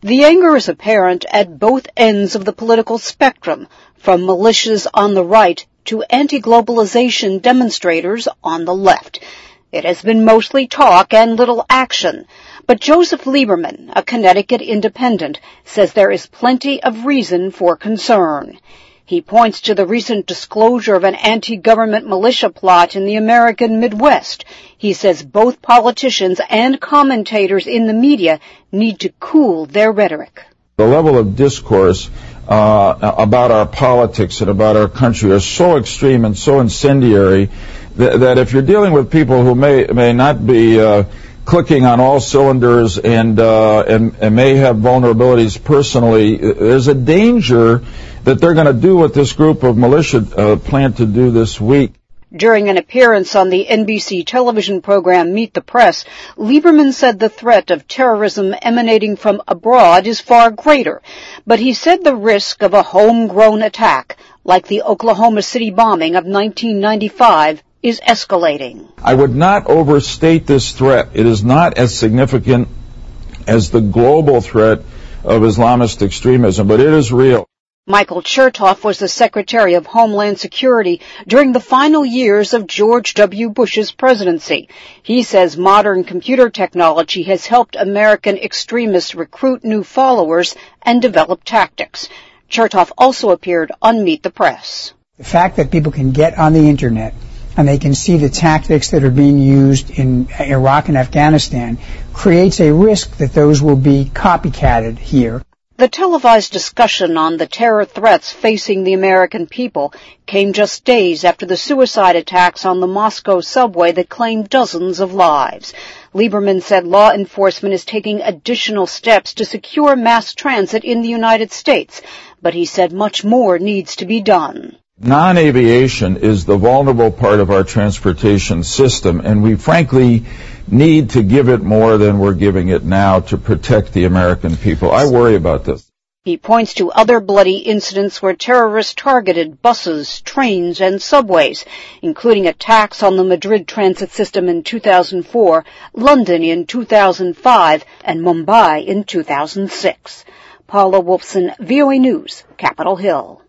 The anger is apparent at both ends of the political spectrum, from militias on the right to anti-globalization demonstrators on the left. It has been mostly talk and little action. But Joseph Lieberman, a Connecticut independent, says there is plenty of reason for concern. He points to the recent disclosure of an anti-government militia plot in the American Midwest. He says both politicians and commentators in the media need to cool their rhetoric. The level of discourse about our politics and about our country are so extreme and so incendiary that if you're dealing with people who may not be clicking on all cylinders and may have vulnerabilities personally, there's a danger that they're going to do what this group of militia plan to do this week. During an appearance on the NBC television program Meet the Press, Lieberman said the threat of terrorism emanating from abroad is far greater, but he said the risk of a homegrown attack, like the Oklahoma City bombing of 1995, is escalating. I would not overstate this threat. It is not as significant as the global threat of Islamist extremism, but it is real. Michael Chertoff was the Secretary of Homeland Security during the final years of George W. Bush's presidency. He says modern computer technology has helped American extremists recruit new followers and develop tactics. Chertoff also appeared on Meet the Press. The fact that people can get on the Internet and they can see the tactics that are being used in Iraq and Afghanistan creates a risk that those will be copycatted here. The televised discussion on the terror threats facing the American people came just days after the suicide attacks on the Moscow subway that claimed dozens of lives. Lieberman said law enforcement is taking additional steps to secure mass transit in the United States, but he said much more needs to be done. Non-aviation is the vulnerable part of our transportation system, and we frankly need to give it more than we're giving it now to protect the American people. I worry about this. He points to other bloody incidents where terrorists targeted buses, trains, and subways, including attacks on the Madrid transit system in 2004, London in 2005, and Mumbai in 2006. Paula Wolfson, VOA News, Capitol Hill.